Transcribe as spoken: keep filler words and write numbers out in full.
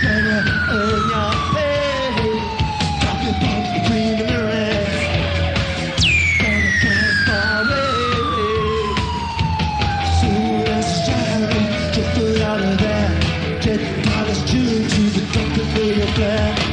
Gonna earn your pay. Talking about between the mirrors. Gonna transform away. Soon as it's shining, just put out of there. Get college tuned to the trumpet for your plan.